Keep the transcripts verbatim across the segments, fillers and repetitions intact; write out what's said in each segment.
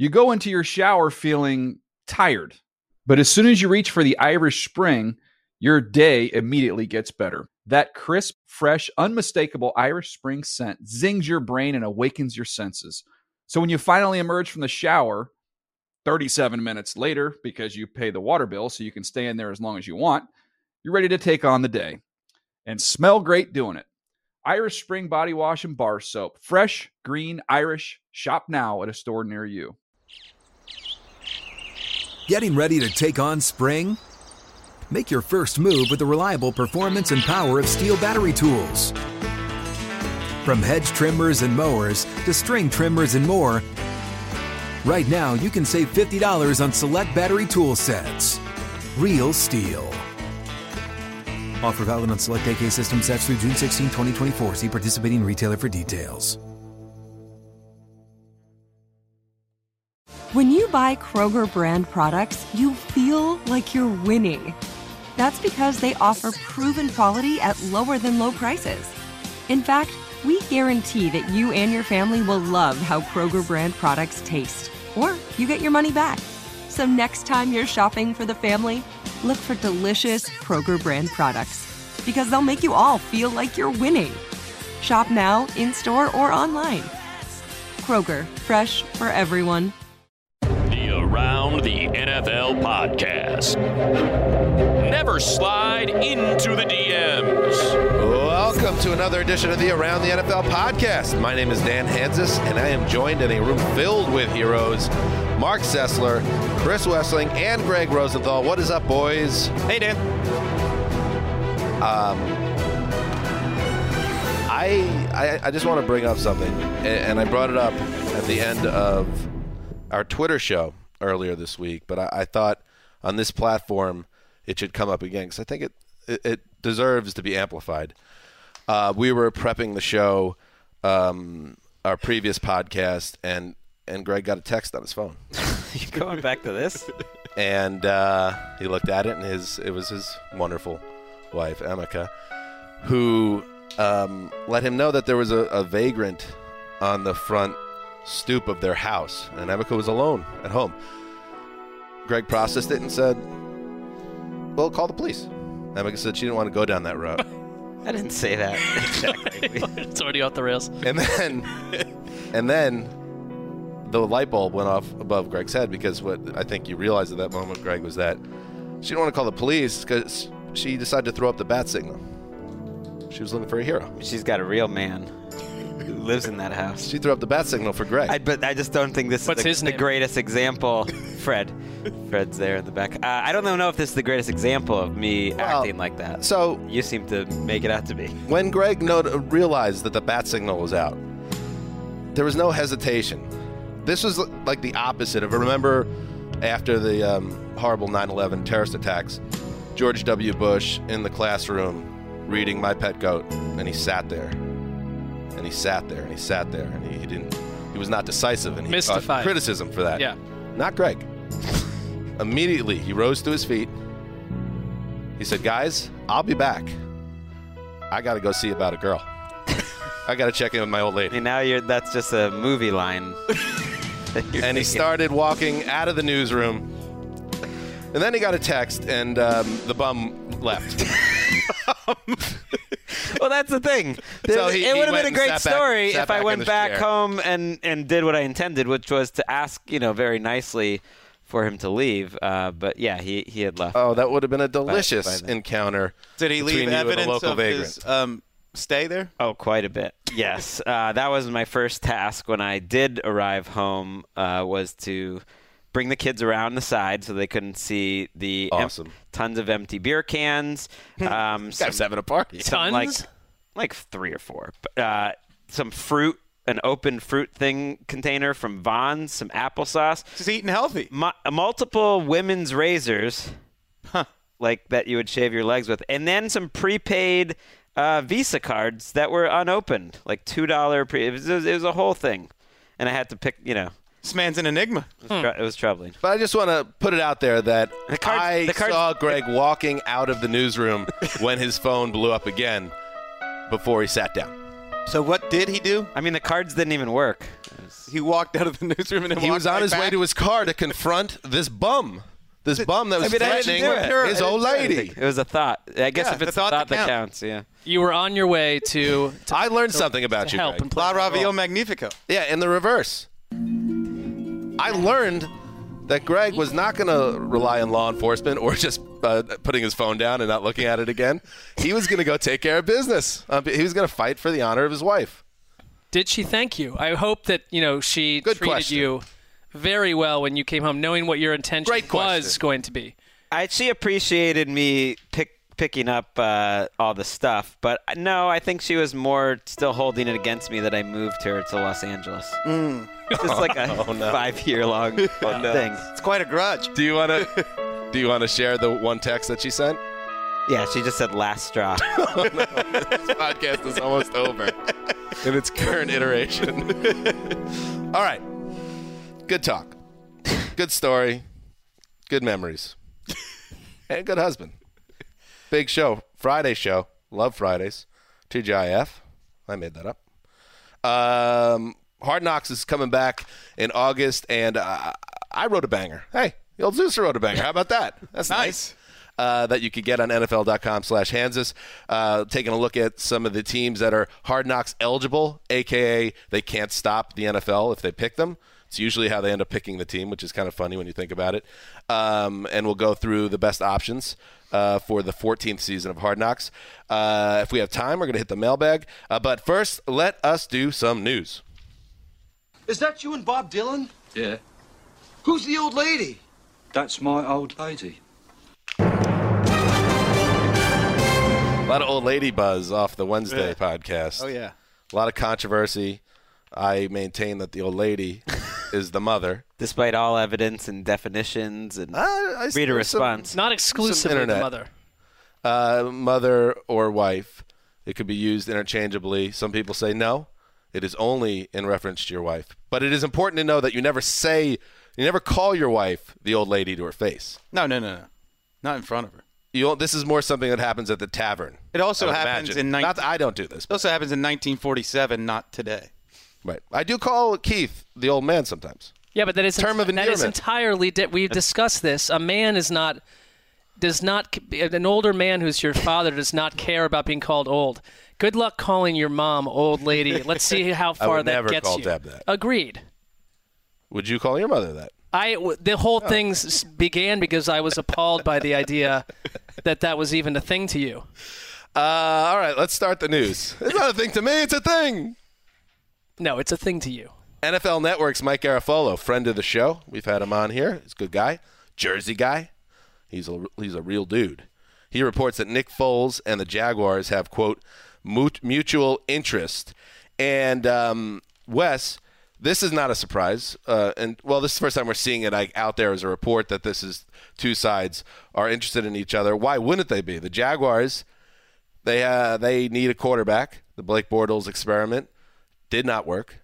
You go into your shower feeling tired, but as soon as you reach for the Irish Spring, your day immediately gets better. That crisp, fresh, unmistakable Irish Spring scent zings your brain and awakens your senses. So when you finally emerge from the shower, thirty-seven minutes later, because you pay the water bill so you can stay in there as long as you want, you're ready to take on the day. And smell great doing it. Irish Spring Body Wash and Bar Soap. Fresh, green, Irish. Shop now at a store near you. Getting ready to take on spring? Make your first move with the reliable performance and power of Steel battery tools. From hedge trimmers and mowers to string trimmers and more, right now you can save fifty dollars on select battery tool sets. Real Steel. Offer valid on select A K system sets through June sixteenth, twenty twenty-four. See participating retailer for details. When you buy Kroger brand products, you feel like you're winning. That's because they offer proven quality at lower than low prices. In fact, we guarantee that you and your family will love how Kroger brand products taste, or you get your money back. So next time you're shopping for the family, look for delicious Kroger brand products, because they'll make you all feel like you're winning. Shop now, in-store, or online. Kroger, fresh for everyone. The Around the N F L podcast. Never slide into the D Ms. Welcome to another edition of the Around the N F L podcast. My name is Dan Hansis, and I am joined in a room filled with heroes. Mark Sessler, Chris Wessling, and Greg Rosenthal. What is up, boys? Hey, Dan. Um, I, I I just want to bring up something, and I brought it up at the end of our Twitter show earlier this week, but I, I thought on this platform it should come up again because I think it, it, it deserves to be amplified. Uh, we were prepping the show, um, our previous podcast, and and Greg got a text on his phone. You going back to this? And uh, he looked at it, and his it was his wonderful wife, Emeka, who um, let him know that there was a, a vagrant on the front stoop of their house, and Emeka was alone at home. Greg processed it and said, well, call the police. Emeka said she didn't want to go down that road. I didn't say that. Exactly. It's already off the rails. And then, and then the light bulb went off above Greg's head, because what I think you realized at that moment, Greg, was that she didn't want to call the police because she decided to throw up the bat signal. She was looking for a hero. She's got a real man who lives in that house. She threw up the bat signal for Greg. I, but I just don't think this What's is the, his the name? greatest example. Fred. Fred's there in the back. Uh, I don't know if this is the greatest example of me Well, acting like that. So You seem to make it out to be. when Greg not- realized that the bat signal was out, there was no hesitation. This was like the opposite of, remember after the um, horrible nine eleven terrorist attacks, George W. Bush in the classroom reading My Pet Goat, and he sat there, and he sat there, and he sat there, and he, he didn't, he was not decisive, and he got Mystified. criticism for that. Yeah. Not Greg. Immediately, he rose to his feet. He said, guys, I'll be back. I got to go see about a girl. I got to check in with my old I lady. mean, now you're that's just a movie line. that you're And he thinking. started walking out of the newsroom. And then he got a text, and um, the bum left. Well, that's the thing. So he- it he would have went been a and great sat back- story sat if I back in went his back chair. home and, and did what I intended, which was to ask, you know, very nicely for him to leave. Uh, but yeah, he, he had left. Oh, that would have been a delicious by then. encounter. Did he between leave you and a evidence local of vagrant. his um, stay there? Oh, quite a bit. Yes. Uh, that was my first task when I did arrive home, uh, was to bring the kids around the side so they couldn't see the em- Awesome. tons of empty beer cans. Um, some, Guys having a party. some, Tons? like like three or four. But, uh, some fruit, an open fruit thing container from Vons, some applesauce, Just eating healthy. mu- multiple women's razors, like that you would shave your legs with, and then some prepaid uh, Visa cards that were unopened, like two dollar pre. It was, it was a whole thing, and I had to pick. You know, This man's an enigma. it was, tr- it was troubling. But I just want to put it out there that The cards- I the cards- saw Greg walking out of the newsroom when his phone blew up again before he sat down. So what did he do? I mean, the cards didn't even work. He walked out of the newsroom and then He walked was on right his back. way to his car to confront this bum. This bum that was I mean, I didn't threatening do it. his I old didn't do lady. anything. It was a thought. I guess Yeah, if it's the a thought, thought that that counts. Yeah. You were on your way to, to I learned to- something about to you, help Greg. and play La that Ravio role. Magnifico. Yeah, in the reverse. I learned that Greg was not going to rely on law enforcement or just uh, putting his phone down and not looking at it again. He was going to go take care of business. Uh, he was going to fight for the honor of his wife. Did she thank you? I hope that, you know, she Good treated question. you very well when you came home, knowing what your intention Great question. was going to be. I, she appreciated me pick, picking up uh, all the stuff, but no, I think she was more still holding it against me that I moved her to Los Angeles. Mm. Just like a Oh, no. five-year-long thing. It's quite a grudge. Do you want to? Do you want to share the one text that she sent? Yeah, she just said last straw. This podcast is almost over in its current iteration. All right. Good talk. Good story. Good memories. And good husband. Big show. Friday show. Love Fridays. T G I F. I made that up. Um, Hard Knocks is coming back in August, and uh, I wrote a banger. Hey, the old Zeus wrote a banger. How about that? That's nice. Uh, that you could get on N F L dot com slash Hanzus. Uh, taking a look at some of the teams that are Hard Knocks eligible, a k a they can't stop the N F L if they pick them. It's usually how they end up picking the team, which is kind of funny when you think about it. Um, and we'll go through the best options uh, for the fourteenth season of Hard Knocks. Uh, if we have time, we're going to hit the mailbag. Uh, but first, let us do some news. Is that you and Bob Dylan? Yeah, Who's the old lady? that's my old lady. A lot of old lady buzz off the Wednesday Yeah. podcast. Oh, yeah. A lot of controversy. I maintain that the old lady is the mother. Despite all evidence and definitions and Uh, I, reader there's some- response. Not exclusively the internet. mother. Uh, mother or wife. It could be used interchangeably. Some people say no. It is only in reference to your wife. But it is important to know that you never say, you never call your wife the old lady to her face. No, no, no, no. Not in front of her. You don't- this is more something that happens at the tavern. It also I would happens imagine. in nineteen Not that I don't do this. It also happens in nineteen forty-seven, not today. Right. I do call Keith the old man sometimes. Yeah, but that is Term of that is endearment. entirely. Di- we've discussed this. A man is not does not an older man who's your father does not care about being called old. Good luck calling your mom old lady. Let's see how far would that never gets call you. Deb that. Agreed. Would you call your mother that? I w- the whole thing s- began because I was appalled by the idea that that was even a thing to you. Uh, all right, let's start the news. It's not a thing to me. It's a thing. No, it's a thing to you. N F L Network's Mike Garafolo, friend of the show. We've had him on here. He's a good guy. Jersey guy. He's a, he's a real dude. He reports that Nick Foles and the Jaguars have, quote, mut- mutual interest. And, um, Wes, this is not a surprise. Uh, and, well, this is the first time we're seeing it like, out there as a report that this is two sides are interested in each other. Why wouldn't they be? The Jaguars, they uh, they need a quarterback. The Blake Bortles experiment did not work.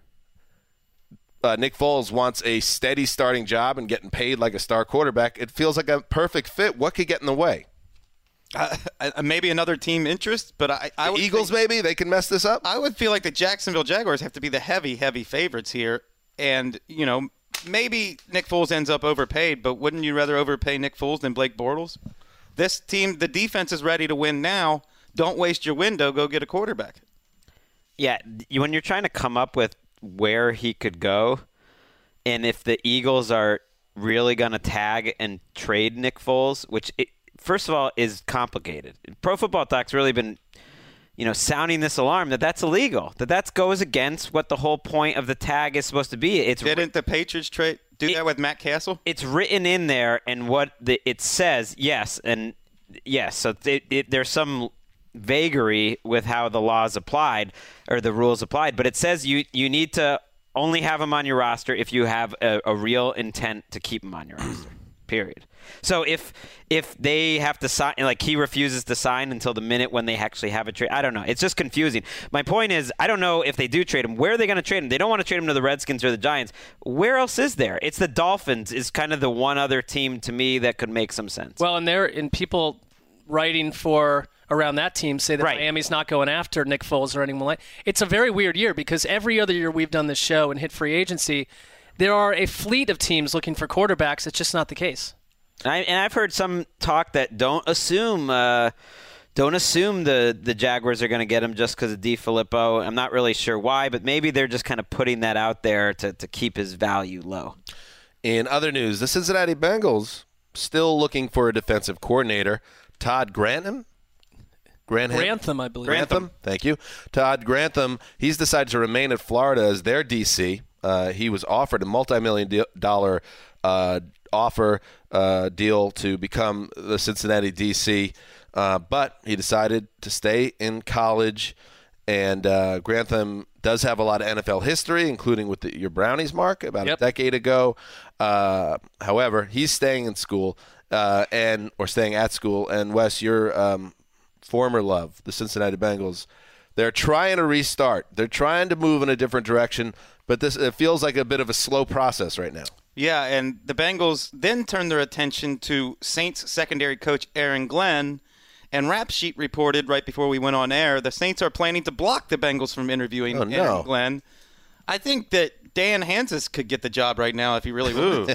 Uh, Nick Foles wants a steady starting job and getting paid like a star quarterback. It feels like a perfect fit. What could get in the way? Uh, uh, maybe another team interest, but I, I The would Eagles, think- maybe? They can mess this up? I would feel like the Jacksonville Jaguars have to be the heavy, heavy favorites here. And, you know, maybe Nick Foles ends up overpaid, but wouldn't you rather overpay Nick Foles than Blake Bortles? This team, the defense is ready to win now. Don't waste your window. Go get a quarterback. Yeah, you- when you're trying to come up with where he could go, and if the Eagles are really going to tag and trade Nick Foles, which, it, first of all, is complicated. Pro Football Talk's really been, you know, sounding this alarm that that's illegal, that that goes against what the whole point of the tag is supposed to be. It's Didn't the Patriots trade do It- that with Matt Castle? it's written in there, and what the, it says, yes, and yes. So it, it, there's some vagary with how the law is applied or the rules applied, but it says you you need to only have him on your roster if you have a, a real intent to keep him on your roster. Period. So if if they have to sign, like he refuses to sign until the minute when they actually have a trade, I don't know. It's just confusing. My point is, I don't know if they do trade him. Where are they going to trade him? They don't want to trade him to the Redskins or the Giants. Where else is there? It's the Dolphins is kind of the one other team to me that could make some sense. Well, and there and people writing for around that team say that Right. Miami's not going after Nick Foles or anyone like. It's a very weird year because every other year we've done this show and hit free agency, there are a fleet of teams looking for quarterbacks. It's just not the case. I, and I've heard some talk that don't assume uh, don't assume the, the Jaguars are going to get him just because of DeFilippo. I'm not really sure why, but maybe they're just kind of putting that out there to, to keep his value low. In other news, the Cincinnati Bengals still looking for a defensive coordinator. Todd Grantham? Grantham, Grantham I believe. Grantham, thank you. Todd Grantham, he's decided to remain at Florida as their D C. Uh, he was offered a multi-million dollar uh, offer uh, deal to become the Cincinnati D C, uh, but he decided to stay in college. And uh, Grantham does have a lot of N F L history, including with the, your Brownies, Mark, about Yep. a decade ago. Uh, however, he's staying in school uh, and or staying at school. And Wes, your um, former love, the Cincinnati Bengals, they're trying to restart. They're trying to move in a different direction, but this it feels like a bit of a slow process right now. Yeah, and the Bengals then turned their attention to Saints secondary coach Aaron Glenn. And Rap Sheet reported right before we went on air, the Saints are planning to block the Bengals from interviewing Oh, no. Aaron Glenn. I think that Dan Hansis could get the job right now if he really wanted.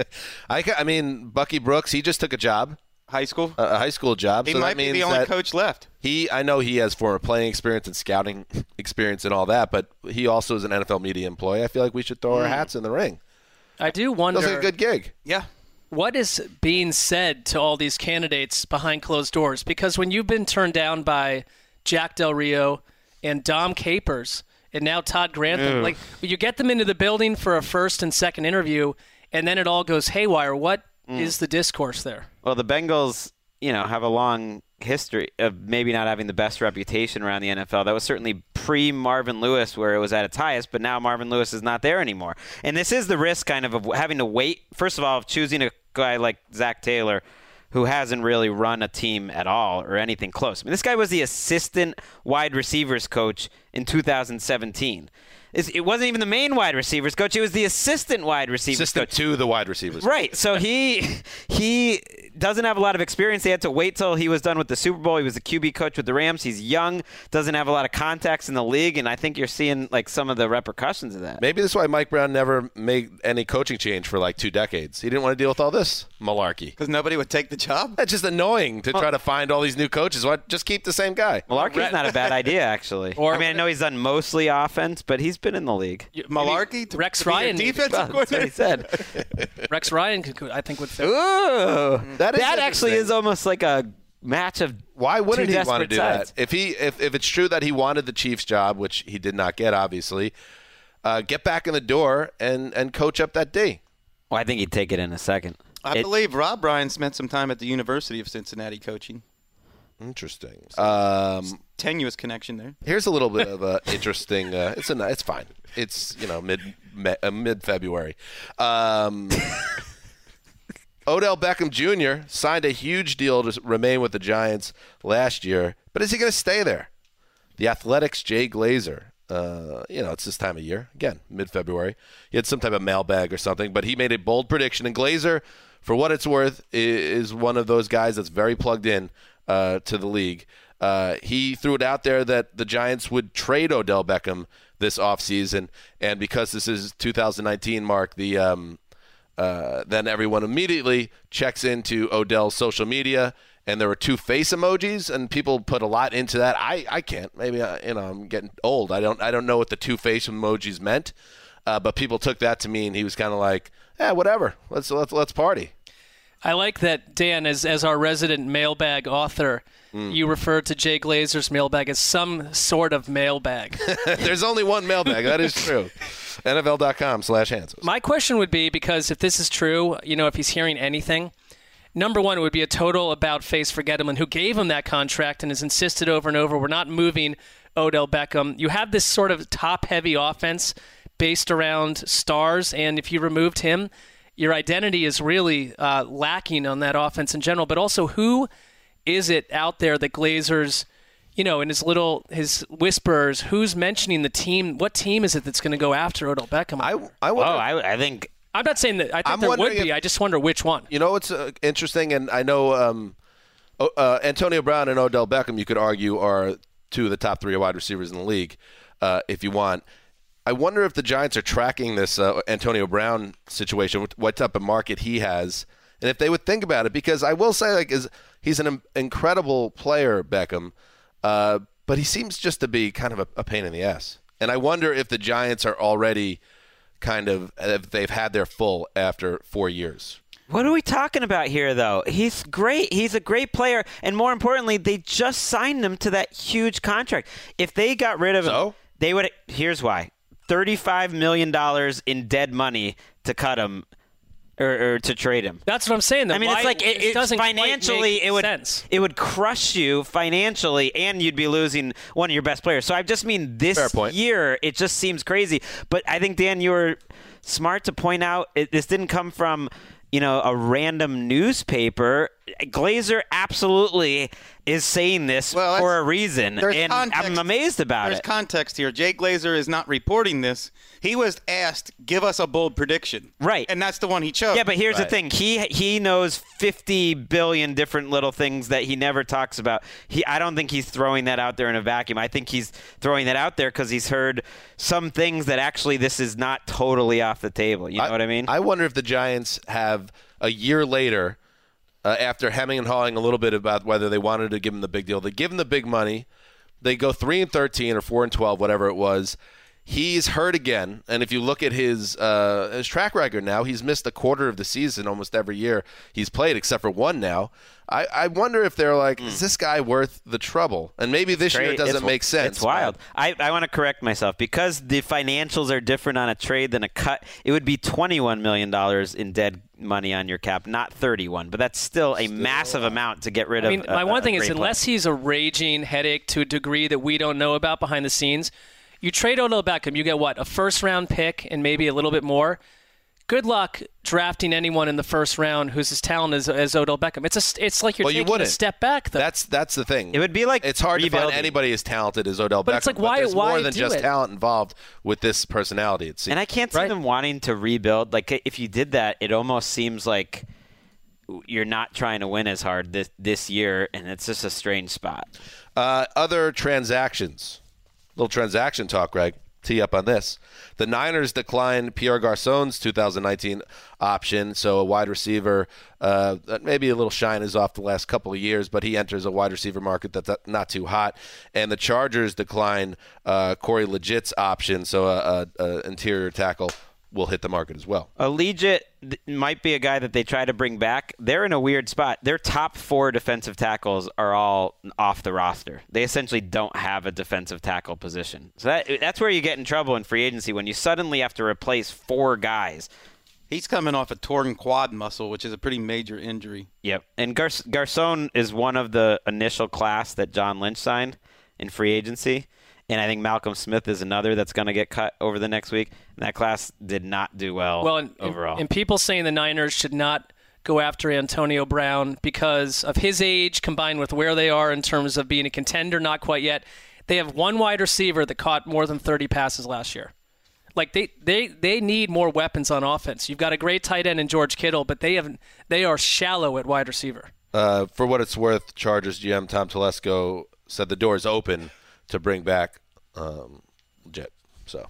I, ca- I mean, Bucky Brooks, he just took a job, High school? a a high school job. He so might that be means the only that coach left. He, I know he has former playing experience and scouting experience and all that, but he also is an N F L media employee. I feel like we should throw our hats in the ring. I do wonder Feels like a good gig. Yeah. what is being said to all these candidates behind closed doors? Because when you've been turned down by Jack Del Rio and Dom Capers and now Todd Grantham, Ew. like you get them into the building for a first and second interview, and then it all goes haywire. What Mm. is the discourse there? Well, the Bengals, you know, have a long history of maybe not having the best reputation around the N F L. That was certainly pre-Marvin Lewis where it was at its highest, but now Marvin Lewis is not there anymore. And this is the risk kind of of having to wait, first of all, of choosing a guy like Zach Taylor who hasn't really run a team at all or anything close. I mean, this guy was the assistant wide receivers coach in two thousand seventeen. It wasn't even the main wide receivers coach. He was the assistant wide receivers Assistant coach. to the wide receivers. Right. So he he doesn't have a lot of experience. They had to wait till he was done with the Super Bowl. He was the Q B coach with the Rams. He's young, doesn't have a lot of contacts in the league, and I think you're seeing like some of the repercussions of that. Maybe that's why Mike Brown never made any coaching change for like two decades. He didn't want to deal with all this malarkey. Because nobody would take the job? That's just annoying to try to find all these new coaches. Why just keep the same guy? Malarkey's not a bad idea, actually. Or- I mean, I know he's done mostly offense, but he's been in the league. Malarkey? To, Rex to be their Ryan maybe. defensive Well, that's what he coordinator? said. Rex Ryan, could, I think, would fit. Ooh, That is that actually interesting. is almost like a match of Why wouldn't two he want to desperate do sides. that? If he if, if it's true that he wanted the Chiefs job, which he did not get, obviously, uh, get back in the door and, and coach up that D. Well, I think he'd take it in a second. I It- believe Rob Ryan spent some time at the University of Cincinnati coaching. Interesting. Um, Tenuous connection there. here's a little bit of a interesting. Uh, it's a it's fine. It's you know mid uh, mid February. Um, Odell Beckham Junior signed a huge deal to remain with the Giants last year, but is he going to stay there? The Athletics' Jay Glazer. Uh, you know, it's this time of year. Again, mid-February. He had some type of mailbag or something, but he made a bold prediction. And Glazer, for what it's worth, i- is one of those guys that's very plugged in uh, to the league. Uh, he threw it out there that the Giants would trade Odell Beckham this offseason, and because this is two thousand nineteen, Mark, the um, uh, then everyone immediately checks into Odell's social media, and there were two face emojis, and people put a lot into that. I, I can't. Maybe I, you know I'm getting old. I don't I don't know what the two face emojis meant, uh, but people took that to mean he was kind of like, yeah, whatever. Let's let's let's party. I like that, Dan, as as our resident mailbag author, Mm. you refer to Jay Glazer's mailbag as some sort of mailbag. There's only one mailbag. That is true. N F L dot com slash Hansos. My question would be, because if this is true, you know, if he's hearing anything, number one, it would be a total about-face for Gettleman, who gave him that contract and has insisted over and over, we're not moving Odell Beckham. You have this sort of top-heavy offense based around stars, and if you removed him, your identity is really uh, lacking on that offense in general. But also, who is it out there that Glazer's, you know, in his little, his whispers, who's mentioning the team? What team is it that's going to go after Odell Beckham? I I Oh, wonder. I, I think I'm not saying that. I think I'm there would wondering be. if- I just wonder which one. You know what's uh, interesting, and I know um, oh, uh, Antonio Brown and Odell Beckham, you could argue, are two of the top three wide receivers in the league, uh, if you want. I wonder if the Giants are tracking this uh, Antonio Brown situation, what type of market he has, and if they would think about it. Because I will say, like, is he's an incredible player, Beckham, uh, but he seems just to be kind of a, a pain in the ass. And I wonder if the Giants are already kind of, if they've had their full after four years. What are we talking about here, though? He's great. He's a great player. And more importantly, they just signed him to that huge contract. If they got rid of him, so? they would. Here's why. thirty-five million dollars in dead money to cut him or, or to trade him. That's what I'm saying. Though. I mean, Why, it's like it, it doesn't financially it would sense. it would crush you financially, and you'd be losing one of your best players. So I just mean this year, it just seems crazy. But I think, Dan, you were smart to point out it, this didn't come from, you know, a random newspaper. Glazer absolutely is saying this well, for a reason, and context, I'm amazed about there's it. There's context here. Jay Glazer is not reporting this. He was asked, give us a bold prediction. Right. And that's the one he chose. Yeah, but here's right. the thing. He he knows fifty billion different little things that he never talks about. He I don't think he's throwing that out there in a vacuum. I think he's throwing that out there because he's heard some things that actually this is not totally off the table. You know I, what I mean? I wonder if the Giants have, a year later, uh, after hemming and hawing a little bit about whether they wanted to give him the big deal, they give him the big money, they go three and thirteen or four and twelve, whatever it was. He's hurt again, and if you look at his uh, his track record now, he's missed a quarter of the season almost every year he's played, except for one now. I, I wonder if they're like, mm. is this guy worth the trouble? And maybe this year it doesn't it's, make sense. It's wild. I, I want to correct myself. Because the financials are different on a trade than a cut, it would be twenty-one million dollars in dead money on your cap, not thirty-one. But that's still a still massive a amount to get rid I of. mean, a, my one a thing is, player. unless he's a raging headache to a degree that we don't know about behind the scenes, you trade Odell Beckham, you get what? A first-round pick and maybe a little bit more. Good luck drafting anyone in the first round who's as talented as, as Odell Beckham. It's a, it's like you're well, taking you a step back, though. That's that's the thing. It would be like it's hard rebuilding. to find anybody as talented as Odell but Beckham. It's like, why, but there's why more than do just it? talent involved with this personality, it seems. And I can't see right? them wanting to rebuild. Like, if you did that, it almost seems like you're not trying to win as hard this this year, and it's just a strange spot. Uh, other transactions. Little transaction talk, Greg. Tee up on this. The Niners declined Pierre Garçon's two thousand nineteen option, so a wide receiver, uh, maybe a little shine is off the last couple of years, but he enters a wide receiver market that's not too hot. And the Chargers declined uh, Corey Legit's option, so a, a, a interior tackle will hit the market as well. A Legit might be a guy that they try to bring back. They're in a weird spot. Their top four defensive tackles are all off the roster. They essentially don't have a defensive tackle position. So that, that's where you get in trouble in free agency, when you suddenly have to replace four guys. He's coming off a torn quad muscle, which is a pretty major injury. Yep. And Gar- Garcon is one of the initial class that John Lynch signed in free agency. And I think Malcolm Smith is another that's going to get cut over the next week. And that class did not do well, well and, overall. And people saying the Niners should not go after Antonio Brown because of his age combined with where they are in terms of being a contender, not quite yet. They have one wide receiver that caught more than thirty passes last year. Like they, they, they need more weapons on offense. You've got a great tight end in George Kittle, but they have they are shallow at wide receiver. Uh, for what it's worth, Chargers G M Tom Telesco said the door is open to bring back um, Jet. So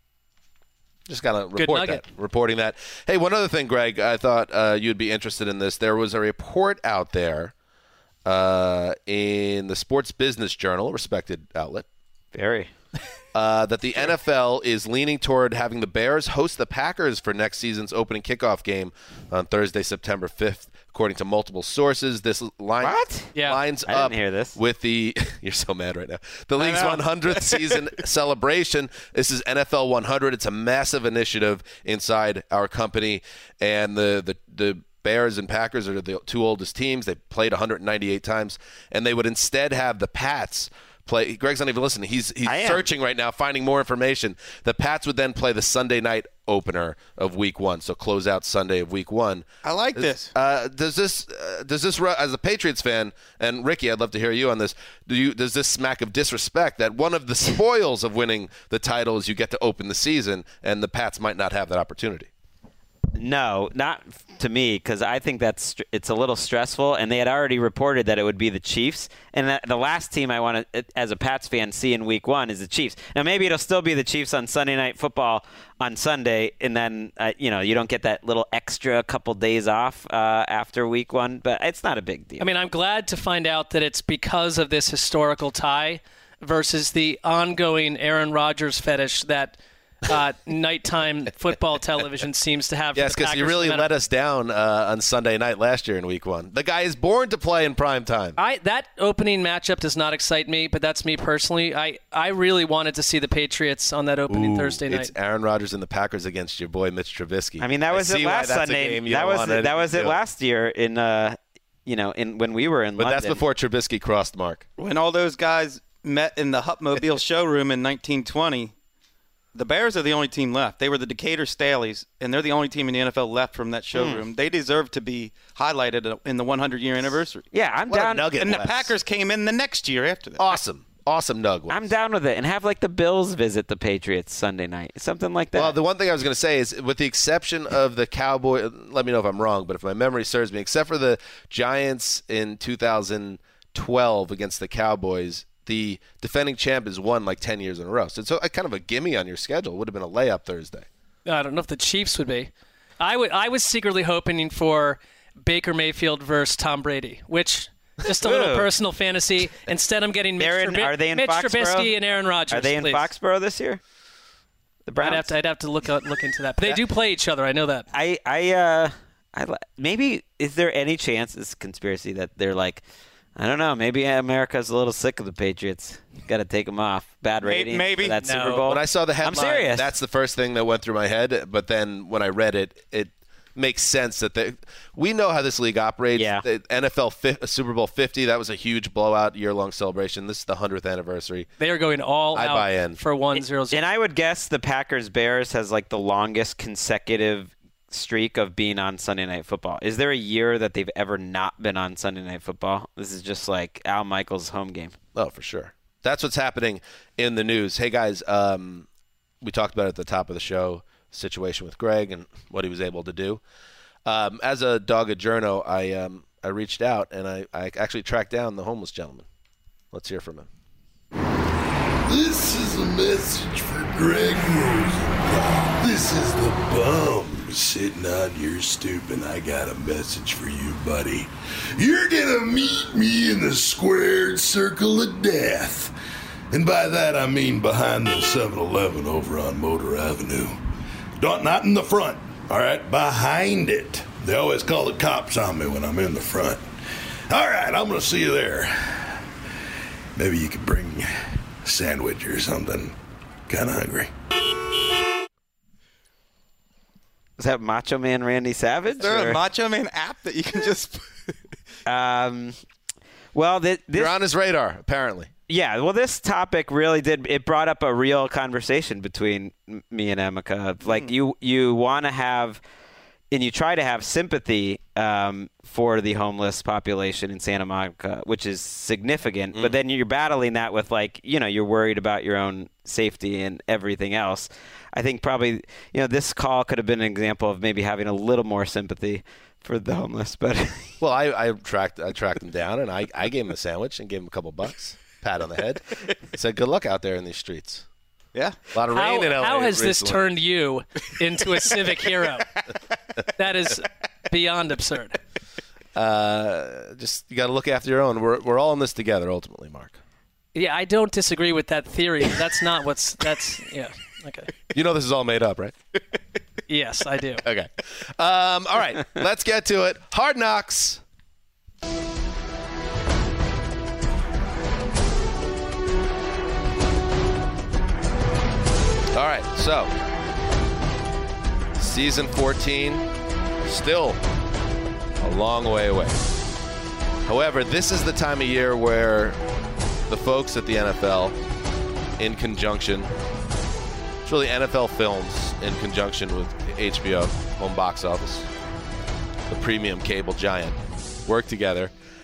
just got to report that. Reporting that. Hey, one other thing, Greg, I thought uh, you'd be interested in this. There was a report out there uh, in the Sports Business Journal, a respected outlet. Very. Uh, that the N F L is leaning toward having the Bears host the Packers for next season's opening kickoff game on Thursday, September fifth. According to multiple sources, this line, what? Yeah. lines I up didn't hear this. with the – you're so mad right now. The league's one hundredth season celebration. This is N F L one hundred. It's a massive initiative inside our company, and the the, the Bears and Packers are the two oldest teams. They played one hundred ninety-eight times, and they would instead have the Pats – play. Greg's not even listening. He's he's searching right now, finding more information. The Pats would then play the Sunday night opener of Week One, so close out Sunday of Week One. I like this. Uh, does this uh, does this as a Patriots fan, and Ricky, I'd love to hear you on this. Do you does this smack of disrespect that one of the spoils of winning the title is you get to open the season, and the Pats might not have that opportunity? No, not to me because I think that's it's a little stressful, and they had already reported that it would be the Chiefs. And that the last team I want to, as a Pats fan, see in Week One is the Chiefs. Now maybe it'll still be the Chiefs on Sunday Night Football on Sunday, and then uh, you know you don't get that little extra couple days off uh, after Week One, but it's not a big deal. I mean, I'm glad to find out that it's because of this historical tie versus the ongoing Aaron Rodgers fetish that uh, nighttime football television seems to have. Yes, because you really let us down uh, on Sunday night last year in Week One. The guy is born to play in prime time. I that opening matchup does not excite me, but that's me personally. I, I really wanted to see the Patriots on that opening Ooh, Thursday night. It's Aaron Rodgers and the Packers against your boy Mitch Trubisky. I mean, that was I it last Sunday. That was it, that was it last year in uh, you know, in when we were in but London. But that's before Trubisky crossed Mark. When all those guys met in the Hupmobile showroom in nineteen twenty, the Bears are the only team left. They were the Decatur Staleys, and they're the only team in the N F L left from that showroom. Mm. They deserve to be highlighted in the hundred-year anniversary. Yeah, I'm what down. A nugget and West. The Packers came in the next year after that. Awesome. Awesome nug. I'm down with it. And have, like, the Bills visit the Patriots Sunday night. Something like that. Well, the one thing I was going to say is, with the exception of the Cowboy, let me know if I'm wrong, but if my memory serves me, except for the Giants in two thousand twelve against the Cowboys, the defending champ has won like ten years in a row. So it's a, kind of a gimme on your schedule. It would have been a layup Thursday. I don't know if the Chiefs would be. I would. I was secretly hoping for Baker Mayfield versus Tom Brady, which just a little personal fantasy. Instead, I'm getting Mitch, in, Trub- are they in Mitch Foxborough? Trubisky and Aaron Rodgers. Are they in please. Foxborough this year? The Browns. I'd have to. I'd have to look out, look into that. But they do play each other. I know that. I. I. Uh. I. Maybe is there any chance this conspiracy that they're like, I don't know. Maybe America's a little sick of the Patriots. Got to take them off. Bad rating. Maybe for that no. Super Bowl. When I saw the headline, I'm serious. That's the first thing that went through my head. But then when I read it, it makes sense that they, we know how this league operates. Yeah. The N F L fi- Super Bowl fifty, that was a huge blowout, year-long celebration. This is the hundredth anniversary. They are going all I out buy in. for one zero zero. And I would guess the Packers-Bears has like the longest consecutive streak of being on Sunday Night Football. Is there a year that they've ever not been on Sunday Night Football? This is just like Al Michaels' home game. Oh, for sure. That's what's happening in the news. Hey, guys, um, we talked about it at the top of the show, situation with Greg and what he was able to do. Um, as a dogged journo, I um, I reached out and I, I actually tracked down the homeless gentleman. Let's hear from him. This is a message for Greg Rosenthal. This is the bum sitting on your stoop, and I got a message for you, buddy. You're gonna meet me in the squared circle of death. And by that I mean behind the seven eleven over on Motor Avenue. Don't, not in the front, all right? Behind it. They always call the cops on me when I'm in the front. All right, I'm gonna see you there. Maybe you could bring a sandwich or something. Kinda hungry. Is that Macho Man Randy Savage? Is there or? a Macho Man app that you can just... um, well, th- this... You're on his radar, apparently. Yeah, well, this topic really did. It brought up a real conversation between me and Emeka. Like, mm. you, you want to have, and you try to have sympathy um, for the homeless population in Santa Monica, which is significant. Mm. But then you're battling that with, like, you know, you're worried about your own safety and everything else. I think probably, you know, this call could have been an example of maybe having a little more sympathy for the homeless. But well, I, I tracked I tracked him down, and I, I gave him a sandwich and gave him a couple bucks. Pat on the head. Said, good luck out there in these streets. Yeah. A lot of how, rain in L A. How has recently. this turned you into a civic hero? That is beyond absurd. Uh, just, you got to look after your own. We're we're all in this together, ultimately, Mark. Yeah, I don't disagree with that theory. That's not what's, that's, yeah, okay. You know this is all made up, right? Yes, I do. Okay. Um, all right, let's get to it. Hard Knocks. All right, so season fourteen, still a long way away. However, this is the time of year where the folks at the N F L, in conjunction, it's really N F L Films in conjunction with H B O, home box office, the premium cable giant, work together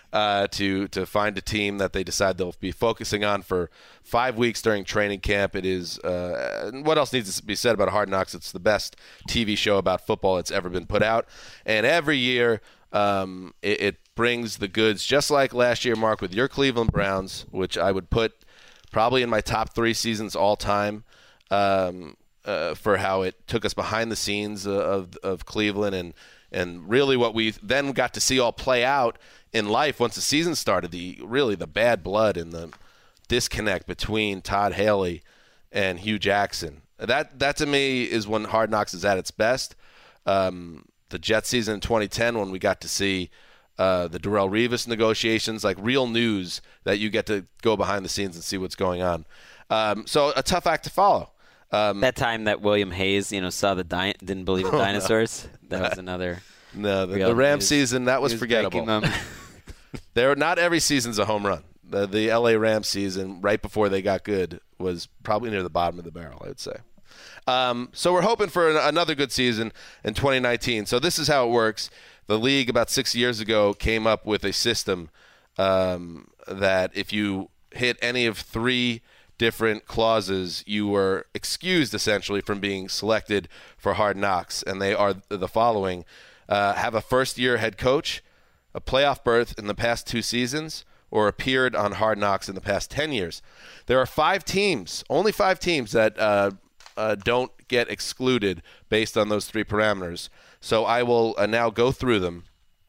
uh, to to find a team that they decide they'll be focusing on for five weeks during training camp. It is uh, what else needs to be said about Hard Knocks? It's the best T V show about football that's ever been put out, and every year um, it, it brings the goods. Just like last year, Mark, with your Cleveland Browns, which I would put probably in my top three seasons all time. Um, uh, for how it took us behind the scenes of of Cleveland and and really what we then got to see all play out in life once the season started, the really the bad blood and the disconnect between Todd Haley and Hugh Jackson. That that to me is when Hard Knocks is at its best. Um, the Jets season in twenty ten when we got to see uh, the Darrelle Revis negotiations, like real news that you get to go behind the scenes and see what's going on. Um, so a tough act to follow. Um, that time that William Hayes, you know, saw the di- didn't believe in dinosaurs. That was another. No, the, the Rams season that was forgettable. There, not every season's a home run. The the L A Rams season, right before they got good, was probably near the bottom of the barrel, I would say. Um, so we're hoping for an, another good season in twenty nineteen. So this is how it works. The league about six years ago came up with a system um, that if you hit any of three different clauses, you were excused essentially from being selected for Hard Knocks, and they are the following: uh, have a first-year head coach, a playoff berth in the past two seasons, or appeared on Hard Knocks in the past ten years. There are five teams, only five teams that uh, uh, don't get excluded based on those three parameters. So I will uh, now go through them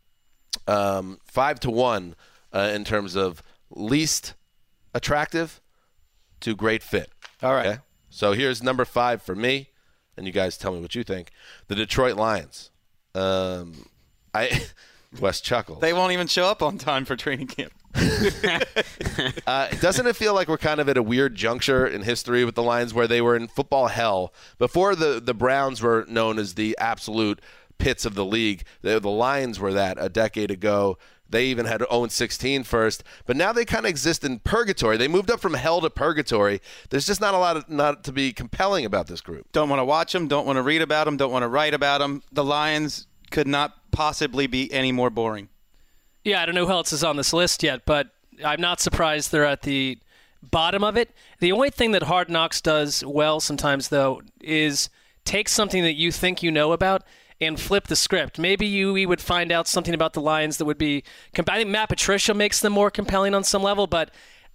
um, five to one uh, in terms of least attractive to great fit. All right. Okay? So here's number five for me, and you guys tell me what you think. The Detroit Lions. Um, I Wes chuckles. They won't even show up on time for training camp. uh, doesn't it feel like we're kind of at a weird juncture in history with the Lions where they were in football hell before the, the Browns were known as the absolute pits of the league? The, the Lions were that a decade ago. They even had oh and sixteen first, but now they kind of exist in purgatory. They moved up from hell to purgatory. There's just not a lot of, not to be compelling about this group. Don't want to watch them, don't want to read about them, don't want to write about them. The Lions could not possibly be any more boring. Yeah, I don't know who else is on this list yet, but I'm not surprised they're at the bottom of it. The only thing that Hard Knocks does well sometimes, though, is take something that you think you know about and flip the script. Maybe you we would find out something about the Lions that would be comp- I think Matt Patricia makes them more compelling on some level, but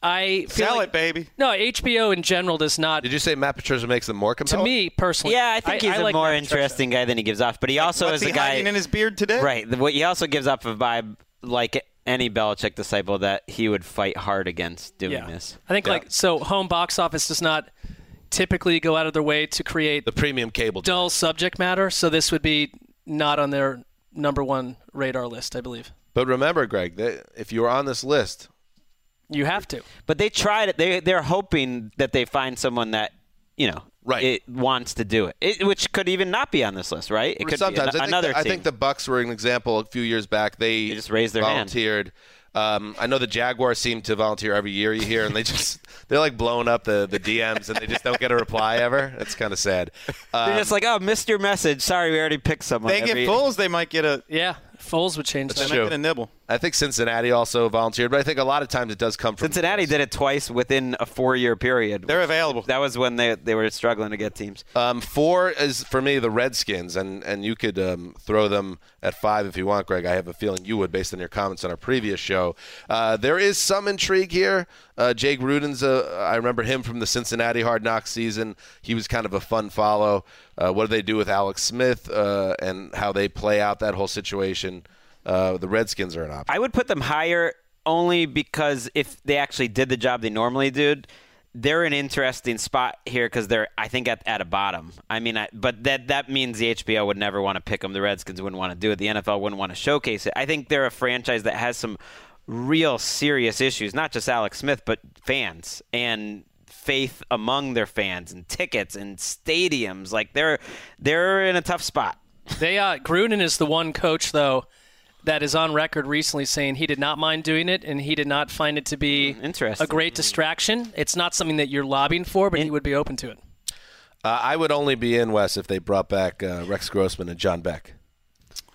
I feel Sell like, it, baby. No, H B O in general does not. Did you say Matt Patricia makes them more compelling? To me, personally. Yeah, I think he's I a like more Matt interesting Patricia. guy than he gives off, but he also What's is he a guy hiding in his beard today? Right. the- What he also gives off a vibe like any Belichick disciple that he would fight hard against doing Yeah. this. I think Yeah. like so home box office does not typically go out of their way to create The premium cable. dull subject matter, so this would be not on their number one radar list, I believe. But remember, Greg, that if you were on this list, You have to. But they tried it. They they're hoping that they find someone that you know Right. it wants to do it. it, which could even not be on this list, right? It could sometimes be an- I, think another the, I team. think the Bucks were an example a few years back. They, They just raised their hand. volunteered. Um, I know the Jaguars seem to volunteer every year. You hear, and they just they're like blowing up the, the D Ms, and they just don't get a reply ever. It's kind of sad. Um, They're just like, oh, missed your message. Sorry, we already picked someone. They Every- get Foles, they might get a Yeah, Foles would change they that. might true. get a nibble. I think Cincinnati also volunteered, but I think a lot of times it does come from Cincinnati did it twice within a four-year period. They're available. That was when they they were struggling to get teams. Um, four is for me the Redskins, and and you could um, throw them at five if you want, Greg. I have a feeling you would, based on your comments on our previous show. Uh, there is some intrigue here. Uh, Jake Gruden's, uh, I remember him from the Cincinnati Hard Knocks season. He was kind of a fun follow. Uh, what do they do with Alex Smith uh, and how they play out that whole situation? Uh, the Redskins are an option. I would put them higher only because if they actually did the job they normally did, they're an interesting spot here because they're, I think, at, at a bottom. I mean, I, but that that means the H B O would never want to pick them. The Redskins wouldn't want to do it. The N F L wouldn't want to showcase it. I think they're a franchise that has some real serious issues, not just Alex Smith, but fans and faith among their fans and tickets and stadiums. Like they're they're in a tough spot. They uh, Gruden is the one coach though that is on record recently saying he did not mind doing it and he did not find it to be Interesting. a great distraction. It's not something that you're lobbying for, but he would be open to it. Uh, I would only be in, Wes, if they brought back uh, Rex Grossman and John Beck.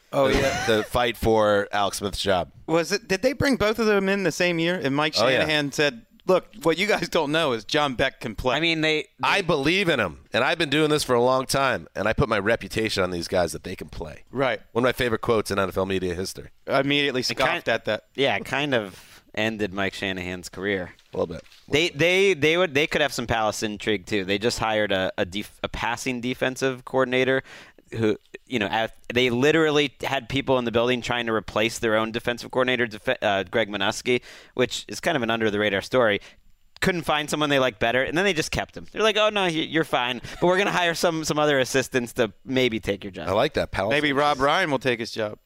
Oh, to, yeah. to fight for Alex Smith's job. Was it? Did they bring both of them in the same year? And Mike Oh, yeah. Shanahan said, look, what you guys don't know is John Beck can play. I mean, they, they. I believe in him, and I've been doing this for a long time, and I put my reputation on these guys that they can play. Right. One of my favorite quotes in N F L media history. I immediately scoffed kind- at that. Yeah, it kind of ended Mike Shanahan's career. A little bit. They they they would they could have some Palace intrigue too. They just hired a a, def, a passing defensive coordinator who, you know, at, they literally had people in the building trying to replace their own defensive coordinator, def, uh, Greg Minuski, which is kind of an under the radar story. Couldn't find someone they liked better, and then they just kept him. They're like, "Oh no, you're fine, but we're gonna hire some some other assistants to maybe take your job." I like that. Palace. Maybe Rob Ryan will take his job.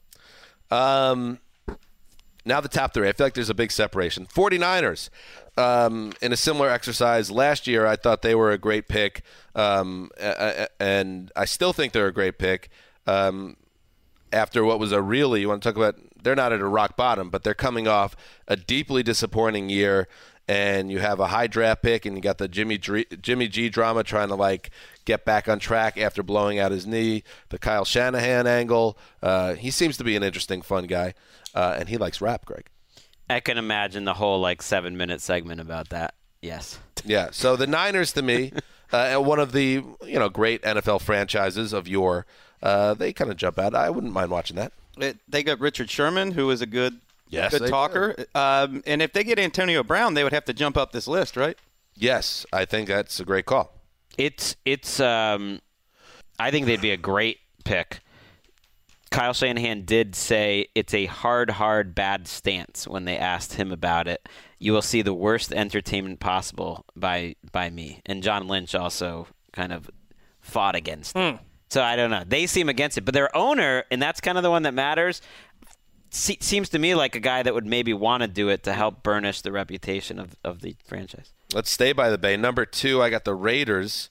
Um, now the top three. I feel like there's a big separation. 49ers, um, in a similar exercise. Last year, I thought they were a great pick, um, and I still think they're a great pick. Um, after what was a really, you want to talk about, they're not at a rock bottom, but they're coming off a deeply disappointing year, and you have a high draft pick, and you got the Jimmy G, Jimmy G drama trying to, like, get back on track after blowing out his knee, the Kyle Shanahan angle. Uh, he seems to be an interesting, fun guy, uh, and he likes rap, Greg. I can imagine the whole like seven minute segment about that. Yes. Yeah. So the Niners, to me, uh, one of the you know great N F L franchises of yore, uh, they kind of jump out. I wouldn't mind watching that. It, they got Richard Sherman, who is a good, Yes, good they talker. Um, and if they get Antonio Brown, they would have to jump up this list, right? Yes, I think that's a great call. It's it's. Um, I think they'd be a great pick. Kyle Shanahan did say it's a hard, hard, bad stance when they asked him about it. You will see the worst entertainment possible by by me. And John Lynch also kind of fought against it. Mm. So I don't know. They seem against it. But their owner, and that's kind of the one that matters, se- seems to me like a guy that would maybe want to do it to help burnish the reputation of, of the franchise. Let's stay by the Bay. Number two, I got the Raiders.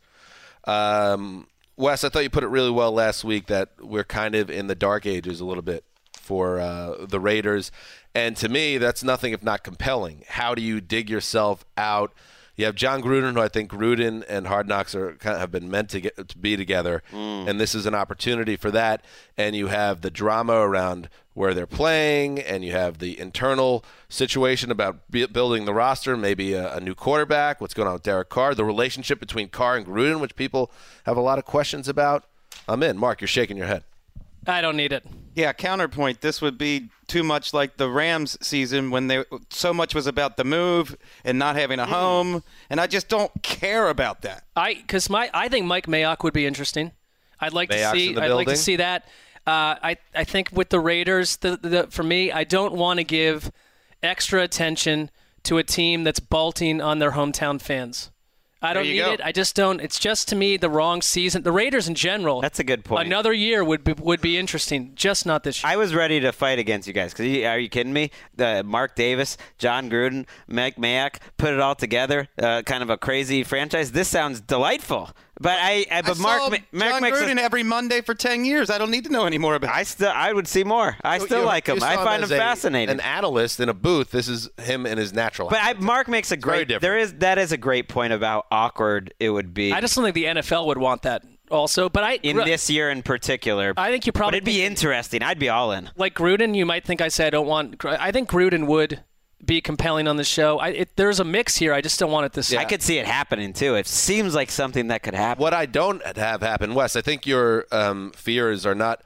Um, Wes, I thought you put it really well last week that we're kind of in the dark ages a little bit for uh, the Raiders. And to me, that's nothing if not compelling. How do you dig yourself out? You have John Gruden, who I think Gruden and Hard Knocks are kind of have been meant to get to be together, mm. and this is an opportunity for that. And you have the drama around where they're playing, and you have the internal situation about b- building the roster, maybe a, a new quarterback, what's going on with Derek Carr, the relationship between Carr and Gruden, which people have a lot of questions about. I'm in. Mark, you're shaking your head. I don't need it. Yeah, counterpoint. This would be too much like the Rams season when they so much was about the move and not having a home, and I just don't care about that. I because my I think Mike Mayock would be interesting. I'd like Mayock's to see. in the I'd like to building? see that. Uh, I I think with the Raiders, the, the for me, I don't want to give extra attention to a team that's bolting on their hometown fans. I don't There need you go. it. I just don't. It's just to me the wrong season. The Raiders in general. That's a good point. Another year would be would be interesting. Just not this year. I was ready to fight against you guys. Cause you, are you kidding me? The Mark Davis, John Gruden, Mike Mayock, put it all together. Uh, kind of a crazy franchise. This sounds delightful. But I, I but I Mark, saw Ma- Mark John makes Gruden a, every Monday for ten years. I don't need to know any more about it. I still, I would see more. I still You- like you him. saw I find him as a- fascinating. An analyst in a booth. This is him in his natural. But I, habitat. Mark makes a very great. different. There is that is a great point about awkward it would be I just don't think the N F L would want that. Also, but I in this year in particular. I think you But probably it'd be interesting. I'd be all in. like Gruden. You might think I say I don't want. I think Gruden would be compelling on the show. I, it, there's a mix here. I just don't want it this. I could see it happening too. It seems like something that could happen. What I don't have happen, Wes, I think your um, fears are not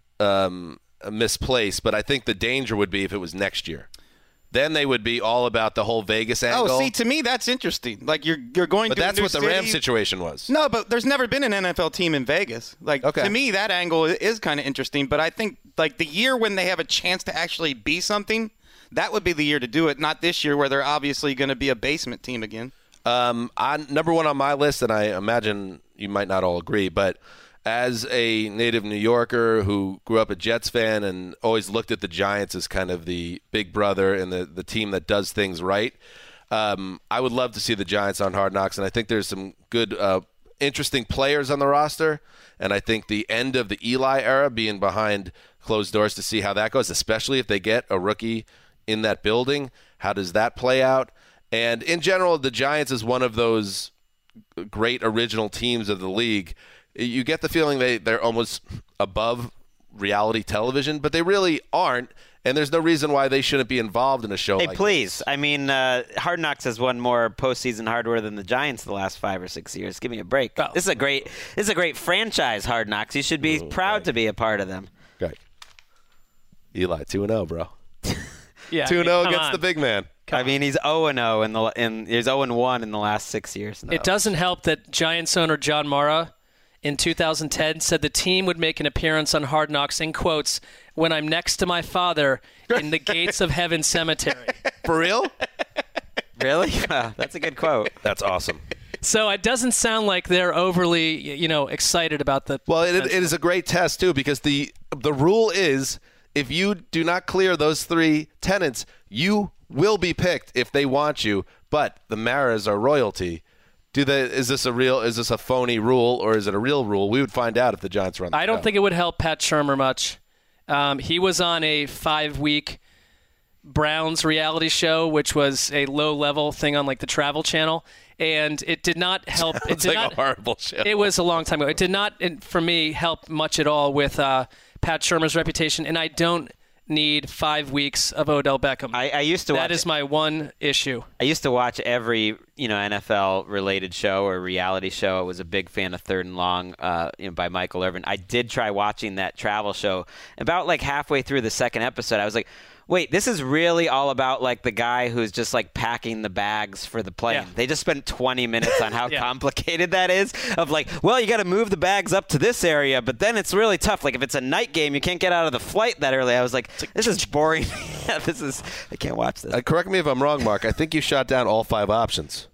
um, misplaced, but I think the danger would be if it was next year. Then they would be all about the whole Vegas angle. Oh, see, to me, that's interesting. Like, you're you're going but to that's a new what the city. Rams situation was. No, but there's never been an N F L team in Vegas. Like, Okay. to me, that angle is kind of interesting. But I think, like, the year when they have a chance to actually be something, that would be the year to do it, not this year where they're obviously going to be a basement team again. Um, on number one on my list, and I imagine you might not all agree, but as a native New Yorker who grew up a Jets fan and always looked at the Giants as kind of the big brother and the, the team that does things right, um, I would love to see the Giants on Hard Knocks, and I think there's some good, uh, interesting players on the roster, and I think the end of the Eli era being behind closed doors to see how that goes, especially if they get a rookie in that building. How does that play out? And in general, the Giants is one of those great original teams of the league. You get the feeling they, they're almost above reality television, but they really aren't. And there's no reason why they shouldn't be involved in a show hey, like please. this. I mean, uh, Hard Knocks has won more postseason hardware than the Giants the last five or six years. Give me a break. Oh. This is a great this is a great franchise, Hard Knocks. You should be oh, proud right. to be a part of them. Right. Eli, two and oh, bro. yeah, two and oh against on. the big man. Come I mean, he's oh and oh in the in he's oh and one in the last six years. No. It doesn't help that Giants owner John Mara in two thousand ten said the team would make an appearance on Hard Knocks, in quotes, when I'm next to my father in the gates of heaven cemetery. For real? Really? Wow, that's a good quote. That's awesome. So it doesn't sound like they're overly, you know, excited about the. Well, it, it is a great test too, because the the rule is if you do not clear those three tenets, you will be picked if they want you. But the Maras are royalty. Do they? Is this a real? Is this a phony rule, or is it a real rule? We would find out if the Giants run. The I don't show. think it would help Pat Shurmur much. Um, he was on a five-week Browns reality show, which was a low-level thing on like the Travel Channel, and it did not help. Sounds it did like not, a horrible show. It was a long time ago. It did not, for me, help much at all with uh, Pat Shurmur's reputation, and I don't need five weeks of Odell Beckham. I, I used to That watch is my one issue. I used to watch every, you know, N F L related show or reality show. I was a big fan of Third and Long, uh, you know, by Michael Irvin. I did try watching that travel show. About like halfway through the second episode, I was like, wait, this is really all about like the guy who's just like packing the bags for the plane. Yeah. They just spent twenty minutes on how yeah. complicated that is. Of like, well, you got to move the bags up to this area, but then it's really tough. Like if it's a night game, you can't get out of the flight that early. I was like, this is boring. yeah, this is. I can't watch this. Uh, correct me if I'm wrong, Mark. I think you shot down all five options.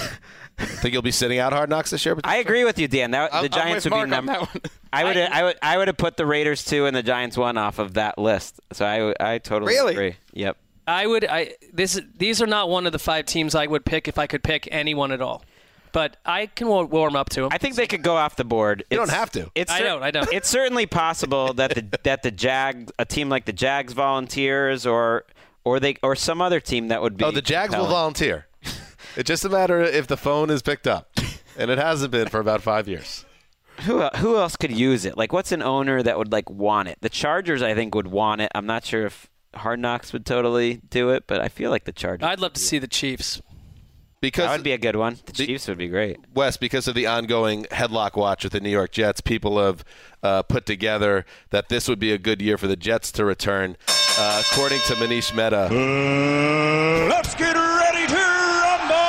Think you'll be sitting out Hard Knocks this year? I agree with you, Dan. That, the Giants would Mark be number. I would, I, I would, I would have put the Raiders two and the Giants one off of that list. So I, I totally really? agree. Yep. I would. I this. These are not one of the five teams I would pick if I could pick anyone at all. But I can warm up to them. I think they could go off the board. You it's, don't have to. It's I cer- don't. I don't. It's certainly possible that the that the Jag, a team like the Jags volunteers, or or they or some other team that would be. Oh, the Jags compelling. will volunteer. It's just a matter if the phone is picked up, and it hasn't been for about five years. Who who else could use it? Like, what's an owner that would like want it? The Chargers, I think, would want it. I'm not sure if Hard Knocks would totally do it, but I feel like the Chargers. I'd love to see the Chiefs. Because that would be a good one. The, the Chiefs would be great. Wes, because of the ongoing headlock watch with the New York Jets, people have uh, put together that this would be a good year for the Jets to return. Uh, according to Manish Mehta. Uh, let's get ready to rumble!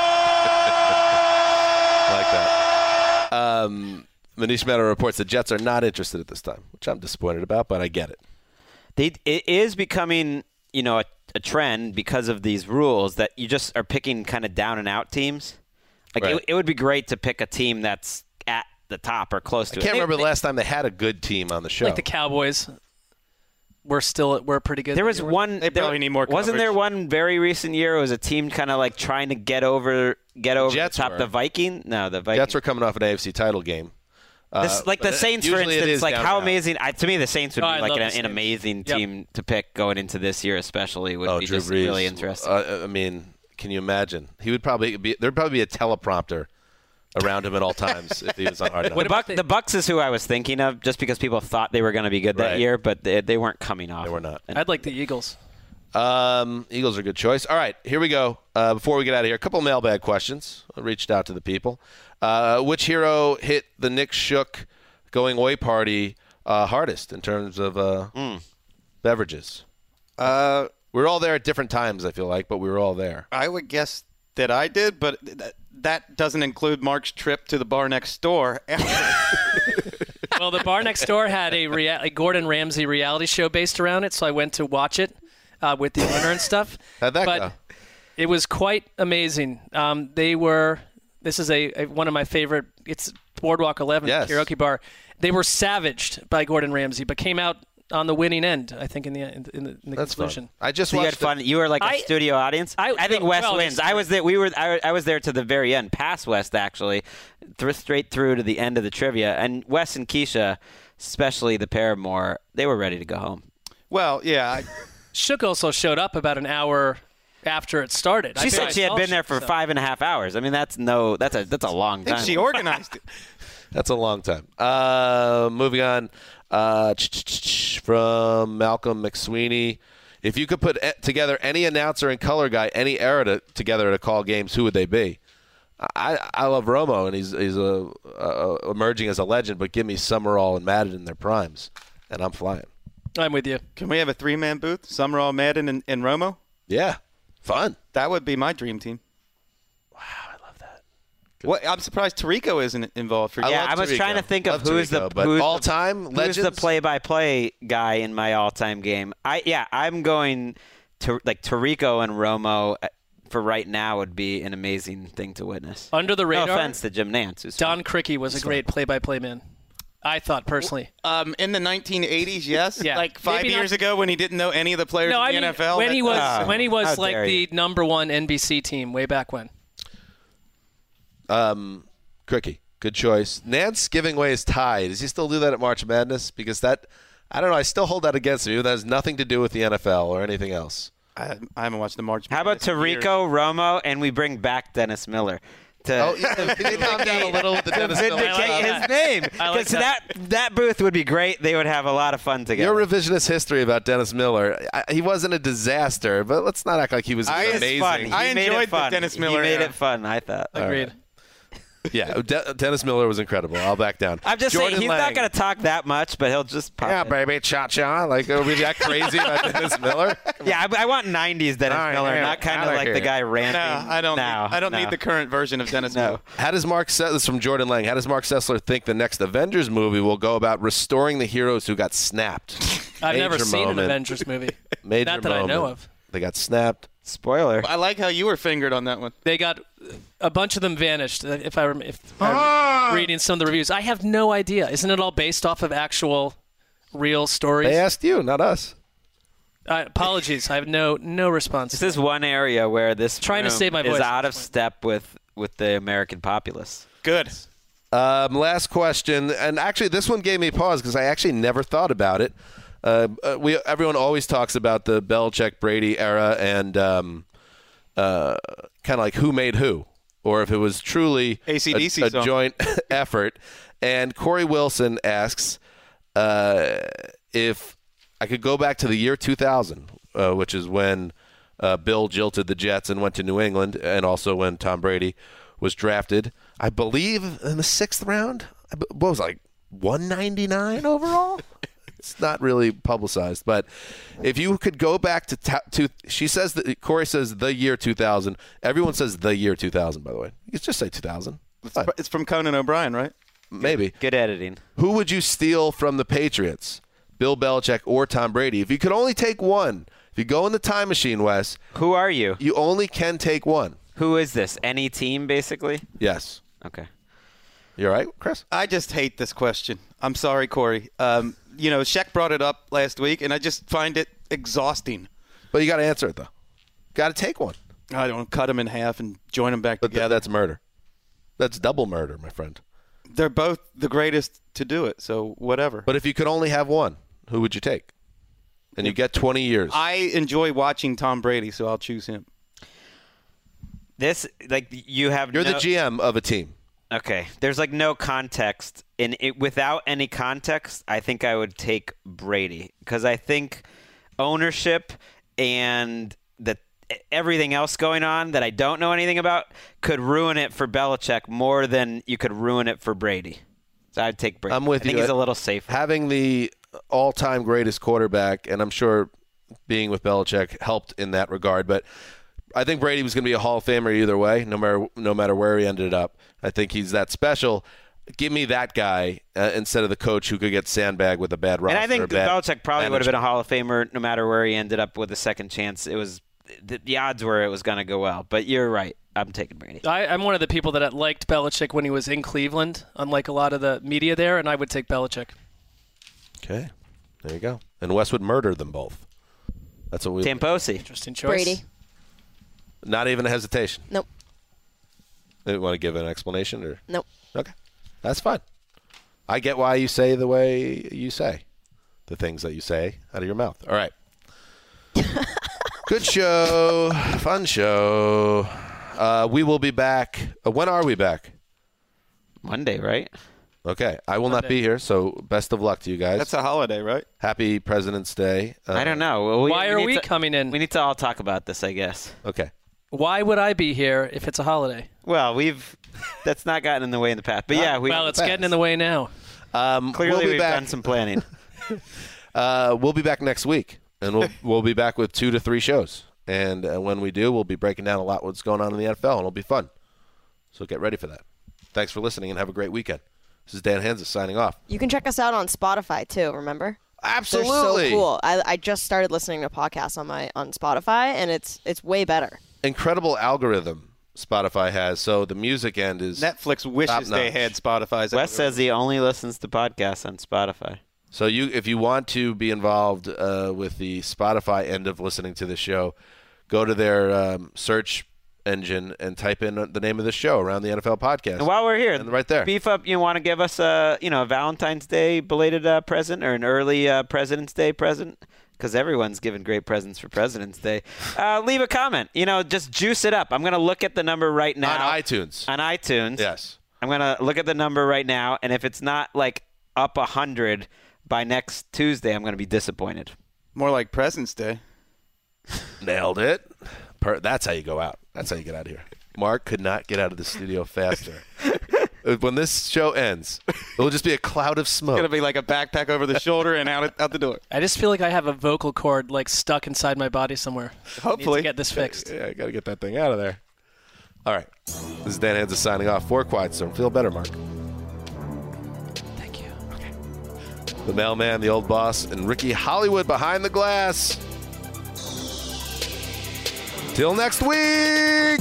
Like that. Um, Manish Mehta reports the Jets are not interested at this time, which I'm disappointed about, but I get it. They, it is becoming, you know, a, a trend because of these rules that you just are picking kind of down and out teams. Like right. it, it would be great to pick a team that's at the top or close to I it. can't They- remember they- the last time they had a good team on the show. Like the Cowboys. We're still we're pretty good. There was one. They there, probably need more Wasn't there coverage. one very recent year? It was a team kind of like trying to get over, get over Jets the top. were. The Viking? No, the Viking. Jets were coming off an A F C title game. Uh, This, like the but Saints, for usually it instance, is like down how and out. amazing. I, to me, the Saints would Oh, be I like love an, the an Saints. amazing Yep. team to pick going into this year, especially. Would Oh, be Drew just Brees. really interesting. Uh, I mean, can you imagine? He would probably be. There'd probably be a teleprompter around him at all times if he was on Hard Knocks. the, Buck, the Bucks is who I was thinking of, just because people thought they were going to be good that Right. year, but they, they weren't coming off. They were not. And I'd like the Eagles. Um, Eagles are a good choice. All right, here we go. Uh, before we get out of here, a couple mailbag questions. I reached out to the people. Uh, which hero hit the Nick Shook going away party uh, hardest in terms of uh, Mm. beverages? Uh, we were all there at different times, I feel like, but we were all there. I would guess that I did, but th- that doesn't include Mark's trip to the bar next door. Well, the bar next door had a, rea- a Gordon Ramsay reality show based around it, so I went to watch it uh, with the owner and stuff. How'd that but go? It was quite amazing. Um, they were. This is a, a one of my favorite. It's Boardwalk eleven Yes. karaoke bar. They were savaged by Gordon Ramsay, but came out on the winning end. I think in the in the, in the, in the That's conclusion. fun. I just So you had watched. the- fun. You were like a I- studio audience. I- I think no, Wes well, wins. it's- I was there. We were. I, I was there to the very end, past West actually, th- straight through to the end of the trivia. And Wes and Keisha, especially the Paramore, they were ready to go home. Well, yeah. I, Shook also showed up about an hour after it started. She I said saw- she had I been saw there for so. five and a half hours. I mean, that's no. That's a that's a long I think time. she organized it. That's a long time. Uh, moving on. Uh, from Malcolm McSweeney. If you could put together any announcer and color guy, any era to, together to call games, who would they be? I I love Romo, and he's he's a, a, emerging as a legend. But give me Summerall and Madden in their primes, and I'm flying. I'm with you. Can we have a three-man booth? Summerall, Madden, and, and Romo? Yeah, fun. That would be my dream team. Wow, I love that. What, I'm surprised Tirico isn't involved. For yeah, I was Tirico. trying to think of love who's Tirico, the but who's all-time the, legends. Who's the play-by-play guy in my all-time game? I yeah, I'm going to like Tirico and Romo. For right now, would be an amazing thing to witness. Under the radar. No offense to Jim Nantz. Who's Don Criqui was a great play-by-play man. I thought personally. Um, in the nineteen eighties, yes. Yeah. Like five Maybe years not- ago when he didn't know any of the players No, in I the mean N F L. when he was Oh, when he was how like dare the you. number one N B C team way back when. Um, Cricky, good choice. Nance giving away his tie. Does he still do that at March Madness? Because that, I don't know. I still hold that against him. That has nothing to do with the N F L or anything else. I, I haven't watched the March. How about Tirico, Romo, and we bring back Dennis Miller to Oh, yeah, can you calm down a little with the Dennis Miller vindicate stuff? his name? I like Because that. that booth would be great. They would have a lot of fun together. Your revisionist history about Dennis Miller, I, he wasn't a disaster, but let's not act like he was I- it's amazing. fun. He I made enjoyed it fun. the Dennis Miller He made era. it fun, I thought. Agreed. Yeah, De- Dennis Miller was incredible. I'll back down. I'm just Jordan saying, he's Lang. not going to talk that much, but he'll just pop Yeah, in. baby, cha-cha. Like, are we that crazy about Dennis Miller? Yeah, I, I want nineties Dennis All right, Miller, yeah, not kind outta of like here. the guy ranting. No, I don't. No, need, I don't no. need the current version of Dennis No. Miller. How does Mark Sessler, this is from Jordan Lang, how does Mark Sessler think the next Avengers movie will go about restoring the heroes who got snapped? I've never Major seen moment. an Avengers movie. Major Not that moment. I know of. They got snapped. Spoiler. I like how you were fingered on that one. They got a bunch of them vanished. If I rem- if I'm reading some of the reviews, I have no idea. Isn't it all based off of actual, real stories? They asked you, not us. Uh, apologies, I have no no response. This is one area where this Trying to room save my is voice out at of this point. step with, with the American populace. Good. Um, last question, and actually this one gave me pause because I actually never thought about it. Uh, uh, we everyone always talks about the Belichick Brady era and um, uh, kind of like who made who, or if it was truly A C D C a, a song. joint effort. And Corey Wilson asks uh, if I could go back to the year two thousand, uh, which is when uh, Bill jilted the Jets and went to New England, and also when Tom Brady was drafted, I believe, in the sixth round. I b- What was it, like one ninety-nine overall? It's not really publicized, but if you could go back to, ta- to she says that Corey says the year two thousand. Everyone says the year two thousand. By the way, you can just say two thousand. It's, it's from Conan O'Brien, right? Maybe. Good editing. Who would you steal from the Patriots? Bill Belichick or Tom Brady? If you could only take one, if you go in the time machine, Wes, Who are you? you only can take one. Who is this? Any team, basically? Yes. Okay. You all right, Chris? I just hate this question. I'm sorry, Corey. Um, you know, Shaq brought it up last week, and I just find it exhausting. But you got to answer it though. Got to take one. I don't cut them in half and join them back But th- together. that's murder. That's double murder, my friend. They're both the greatest to do it, so whatever. But if you could only have one, who would you take? And you get twenty years. I enjoy watching Tom Brady, so I'll choose him. This, like, you have You're no, the G M of a team. Okay. There's, like, no context. And it, without any context, I think I would take Brady. Because I think ownership and the everything else going on that I don't know anything about could ruin it for Belichick more than you could ruin it for Brady. So I'd take Brady. I'm with I think you. he's a little safer. Having the all-time greatest quarterback, and I'm sure being with Belichick helped in that regard, but I think Brady was going to be a Hall of Famer either way, no matter no matter where he ended up. I think he's that special. Give me that guy uh, instead of the coach who could get sandbagged with a bad roster. And I think or bad Belichick probably would have been a management. Hall of Famer no matter where he ended up with a second chance. It was the, the odds were it was going to go well. But you're right. I'm taking Brady. I, I'm one of the people that liked Belichick when he was in Cleveland, unlike a lot of the media there, and I would take Belichick. Okay, there you go. And Wes would murder them both. That's what we. Tamposi. Interesting choice. Brady. Not even a hesitation. Nope. You want to give an explanation or? Nope. Okay, that's fine. I get why you say the way you say, the things that you say out of your mouth. All right. Good show, fun show. Uh, we will be back. Uh, when are we back? Monday, right? Okay. I will not be here, so best of luck to you guys. That's a holiday, right? Happy President's Day. Uh, I don't know. Well, we, Why we are need we to, coming in? We need to all talk about this, I guess. Okay. Why would I be here if it's a holiday? Well, we've that's not gotten in the way in the past. But yeah, we well, it's getting in the way now. Um, clearly we'll be we've back. done some planning. uh, we'll be back next week, and we'll we'll be back with two to three shows. And uh, when we do, we'll be breaking down a lot what's going on in the N F L, and it'll be fun. So get ready for that. Thanks for listening, and have a great weekend. This is Dan Hanzus signing off. You can check us out on Spotify too. Remember? Absolutely. They're so cool. I, I just started listening to podcasts on my on Spotify, and it's it's way better. Incredible algorithm Spotify has. So the music end is Netflix wishes they had Spotify's. Wes says he only listens to podcasts on Spotify. So you, if you want to be involved uh, with the Spotify end of listening to the show, go to their um, search engine and type in the name of the show around the N F L podcast. And while we're here, and right there, beef up. You want to give us a you know a Valentine's Day belated uh, present or an early uh, President's Day present? Because everyone's giving great presents for President's Day. Uh, leave a comment. You know, just juice it up. I'm going to look at the number right now. On iTunes. On iTunes. Yes. I'm going to look at the number right now, and if it's not, like, up one hundred by next Tuesday, I'm going to be disappointed. More like President's Day. Nailed it. Per- That's how you go out. That's how you get out of here. Mark could not get out of the studio faster. When this show ends, it will just be a cloud of smoke. It's going to be like a backpack over the shoulder and out out the door. I just feel like I have a vocal cord like stuck inside my body somewhere. Hopefully. I need to get this fixed. Yeah, I got to get that thing out of there. All right. This is Dan Hanzus signing off for Quiet Storm. Feel better, Mark. Thank you. Okay. The mailman, the old boss, and Ricky Hollywood behind the glass. Till next week.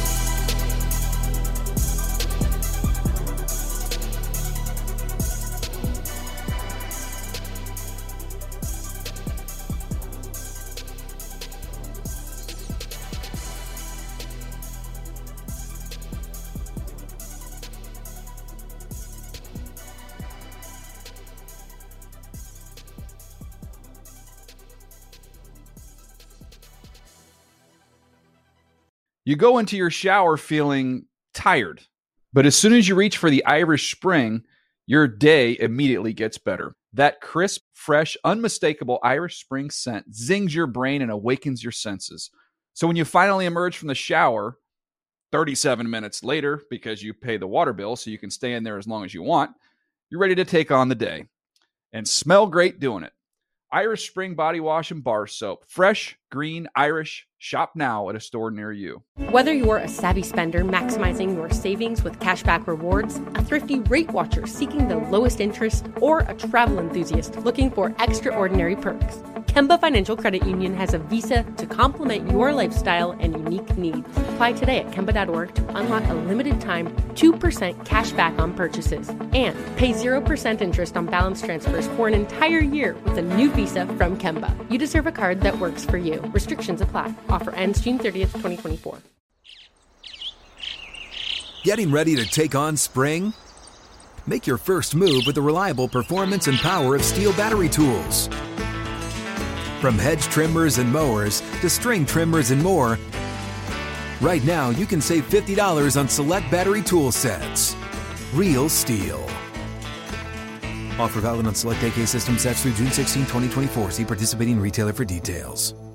You go into your shower feeling tired, but as soon as you reach for the Irish Spring, your day immediately gets better. That crisp, fresh, unmistakable Irish Spring scent zings your brain and awakens your senses. So when you finally emerge from the shower, thirty-seven minutes later, because you pay the water bill so you can stay in there as long as you want, you're ready to take on the day and smell great doing it. Irish Spring Body Wash and Bar Soap. Fresh, green, Irish. Shop now at a store near you. Whether you're a savvy spender maximizing your savings with cashback rewards, a thrifty rate watcher seeking the lowest interest, or a travel enthusiast looking for extraordinary perks, Kemba Financial Credit Union has a visa to complement your lifestyle and unique needs. Apply today at Kemba dot org to unlock a limited time two percent cash back on purchases and pay zero percent interest on balance transfers for an entire year with a new visa from Kemba. You deserve a card that works for you. Restrictions apply. Offer ends June thirtieth, twenty twenty-four. Getting ready to take on spring? Make your first move with the reliable performance and power of Steel battery tools. From hedge trimmers and mowers to string trimmers and more, right now you can save fifty dollars on select battery tool sets. Real Steel. Offer valid on select A K system sets through June sixteenth, twenty twenty-four. See participating retailer for details.